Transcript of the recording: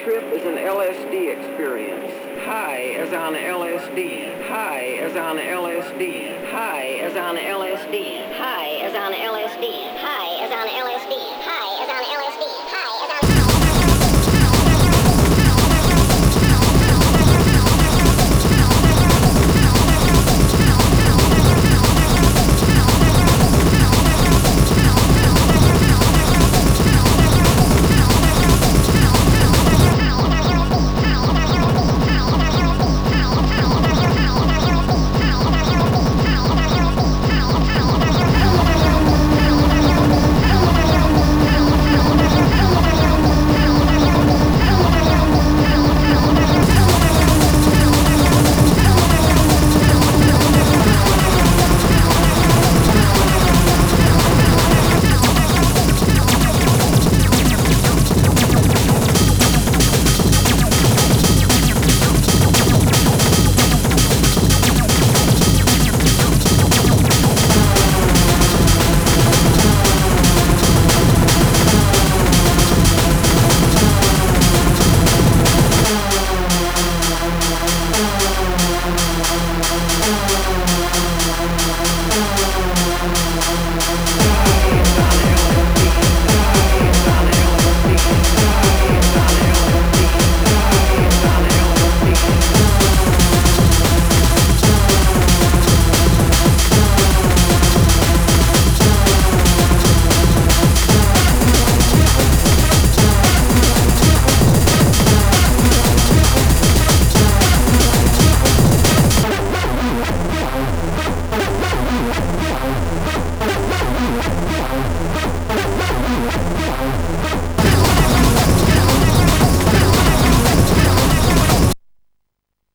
trip is an LSD experience. High as on LSD. High as on LSD. High as on LSD. High as on LSD. High as on LSD.